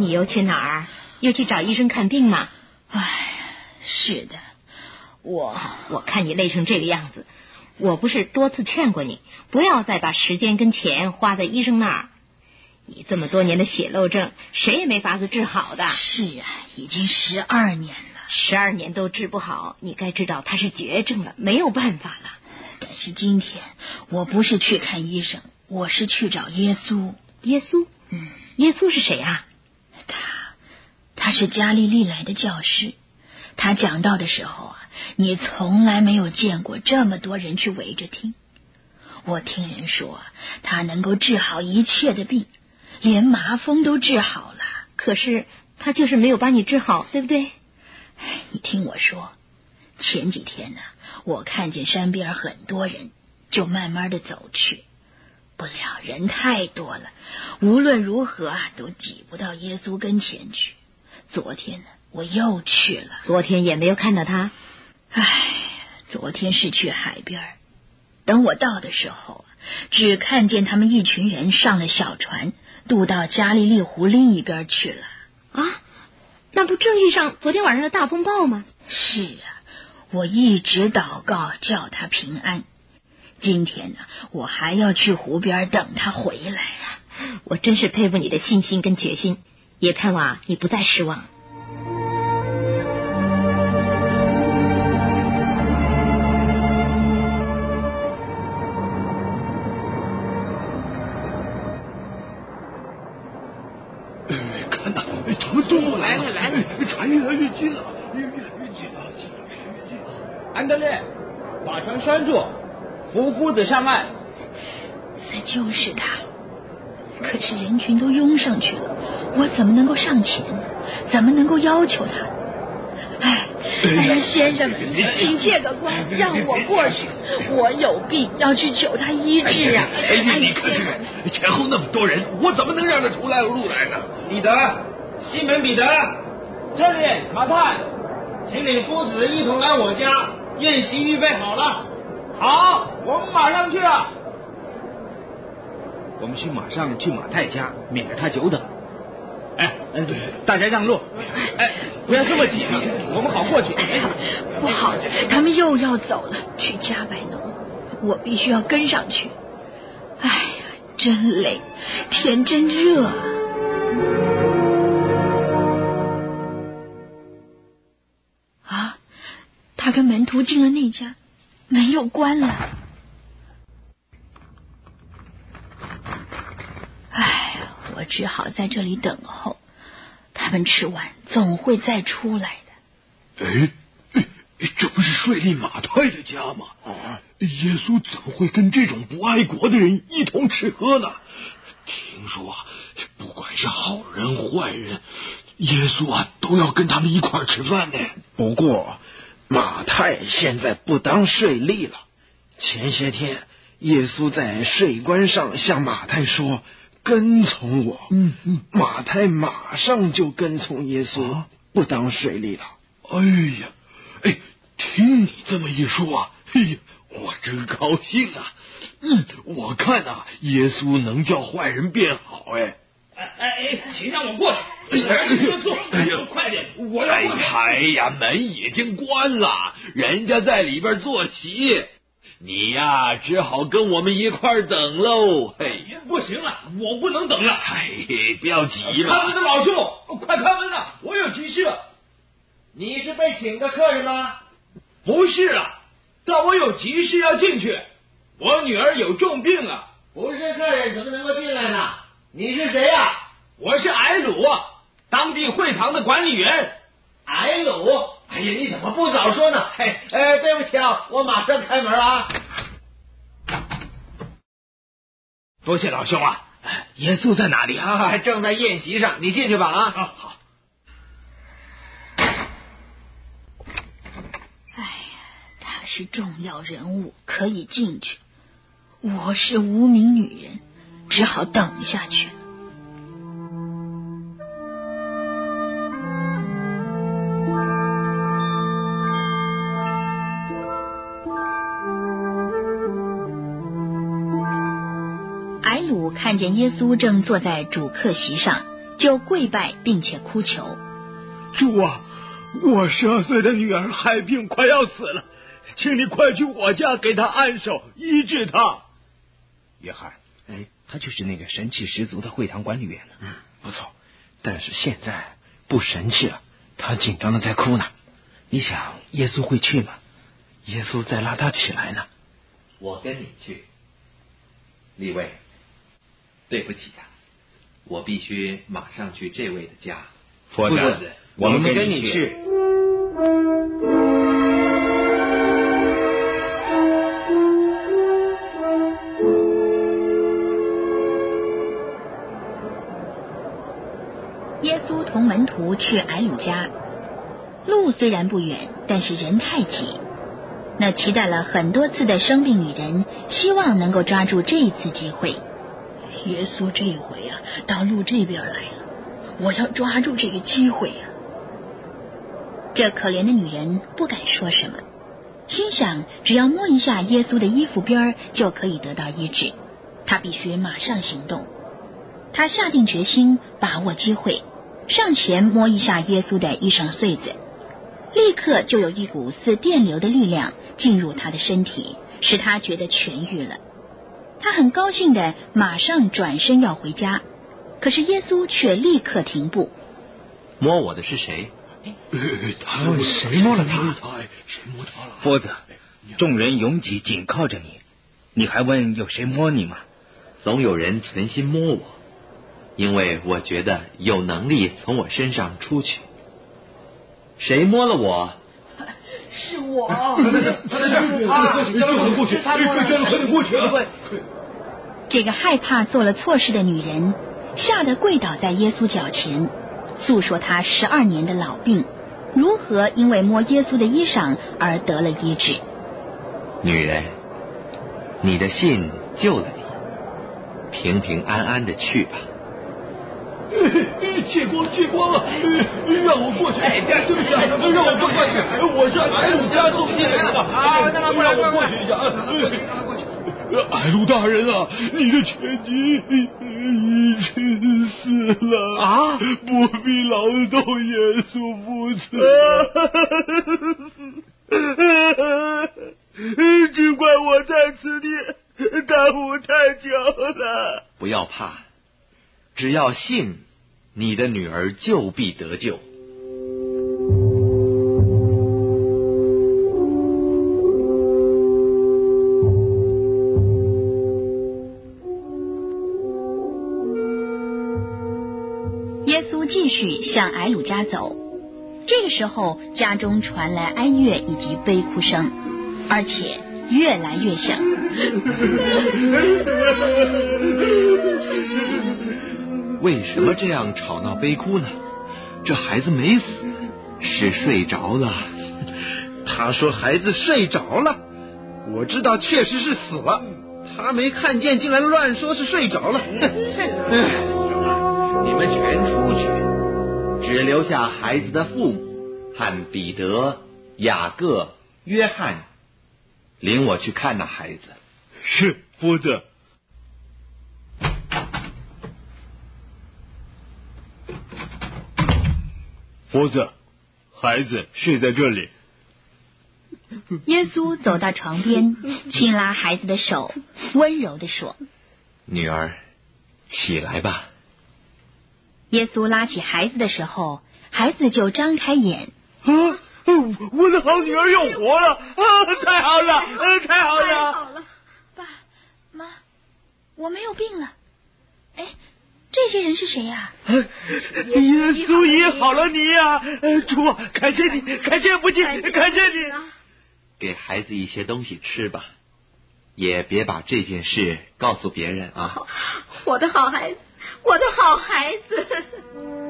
你又去哪儿？又去找医生看病吗？ 哎，是的，我看你累成这个样子，我不是多次劝过你，不要再把时间跟钱花在医生那儿。你这么多年的血漏症，谁也没法子治好的。 是啊，已经12年了 ，12年都治不好，你该知道它是绝症了，没有办法了。 但是今天我不是去看医生，我是去找耶稣。 耶稣？耶稣是谁啊？ 他是加利利来的教师。他讲道的时候啊，你从来没有见过这么多人去围着听。我听人说他能够治好一切的病，连麻风都治好了。 可是他就是没有把你治好，对不对？ 你听我说，前几天呢，我看见山边很多人，就慢慢的走去。不料人太多了，无论如何都挤不到耶稣跟前去。昨天呢，我又去了。 昨天也没有看到他？ 昨天是去海边，等我到的时候，只看见他们一群人上了小船，渡到加利利湖另一边去了。 啊，那不正遇上昨天晚上的大风暴吗？ 是啊，我一直祷告叫他平安。今天呢，我还要去湖边等他回来啊。 我真是佩服你的信心跟决心，也盼望你不再失望。 看呐，船动了，来了，船越来越近了，越来越近了。 安德烈，把船拴住，扶夫子上岸。 那就是他，可是人群都拥上去了，我怎么能够上前呢？怎么能够要求他？先生们，请借个光，让我过去，我有病要去求他医治啊！ 你看这个前后那么多人，我怎么能让他出来路来呢？ 彼得，西门彼得，这里马太，请领夫子一同来我家，宴席预备好了。好，我们马上去了。我们马上去马太家，免得他久等。大家让路！不要这么挤啊，我们好过去。 不好，他们又要走了，去加百农，我必须要跟上去。真累，天真热啊！他跟门徒进了那家，门又关了。我只好在这里等候，他们吃完总会再出来的。这不是税吏马太的家吗？耶稣怎么会跟这种不爱国的人一同吃喝呢？听说不管是好人坏人，耶稣都要跟他们一块吃饭呢。 不过马太现在不当税吏了。前些天耶稣在税关上向马太说，跟从我。马太马上就跟从耶稣，不当税吏了。 听你这么一说我真高兴啊。我看耶稣能叫坏人变好。 请让我过去。快点，我要过去。 门已经关了，人家在里边坐席，你只好跟我们一块等喽。 不行了，我不能等了。 不要急了。 看门的老兄，快开门了，我有急事。你是被请的客人吗？不是了，但我有急事要进去。我女儿有重病了。不是客人怎么能够进来呢？你是谁呀？我是埃鲁，当地会堂的管理员。埃鲁？你怎么不早说呢？对不起我马上开门啊。多谢老兄耶稣在哪里正在宴席上，你进去吧好。 他是重要人物，可以进去。我是无名女人，只好等下去。埃鲁看见耶稣正坐在主客席上， 就跪拜并且哭求： 主啊，我12岁的女儿害病快要死了，请你快去我家给她按手医治她。 约翰，他就是那个神气十足的会堂管理员呢。 不错，但是现在不神气了，他紧张的在哭呢。 你想耶稣会去吗？ 耶稣在拉他起来呢。 我跟你去。利位，对不起呀，我必须马上去这位的家。 夫子，我们跟你去。 耶稣同门徒去矮鲁家，路虽然不远，但是人太挤。那期待了很多次的生病女人，希望能够抓住这一次机会。 耶稣这一回啊，到路这边来了，我要抓住这个机会啊！ 这可怜的女人不敢说什么，心想只要摸一下耶稣的衣服边就可以得到医治，她必须马上行动。她下定决心，把握机会，上前摸一下耶稣的衣裳穗子，立刻就有一股似电流的力量进入她的身体，使她觉得痊愈了。她很高兴的马上转身要回家，可是耶稣却立刻停步。 摸我的是谁？ 谁摸了他？ 谁摸他了？ 夫子，众人拥挤紧靠着你，你还问有谁摸你吗？ 总有人存心摸我，因为我觉得有能力从我身上出去。谁摸了我？ 是我。 他在这儿，快叫人过去，快叫人过去啊！ 这个害怕做了错事的女人，吓得跪倒在耶稣脚前，诉说她12年的老病，如何因为摸耶稣的衣裳而得了医治。 女人，你的信救了你，平平安安的去吧。 借光了，让我过去！对不起，让我过去！我是矮鲁家送信来的，让我过去一下。矮鲁大人啊，你的犬疾已经死了啊！不必劳动耶稣父子。只怪我在此地耽误太久了。 不要怕，只要信，你的女儿就必得救。 耶稣继续向矮鲁家走，这个时候家中传来哀乐以及悲哭声，而且越来越响。 为什么这样吵闹悲哭呢？这孩子没死，是睡着了。 他说孩子睡着了，我知道确实是死了，他没看见，竟然乱说是睡着了。 你们全出去，只留下孩子的父母和彼得、雅各、约翰，领我去看那孩子。 是，夫子。夫子，孩子睡在这里。 耶稣走到床边，轻拉孩子的手，温柔地说： 女儿，起来吧。 耶稣拉起孩子的时候，孩子就张开眼。 我的好女儿又活了！太好了，太好了！ 太好了，爸妈，我没有病了。哎，这些人是谁呀？ 耶稣医好了你呀！主啊，感谢你，感谢不尽，感谢你。 给孩子一些东西吃吧，也别把这件事告诉别人啊。 我的好孩子，我的好孩子。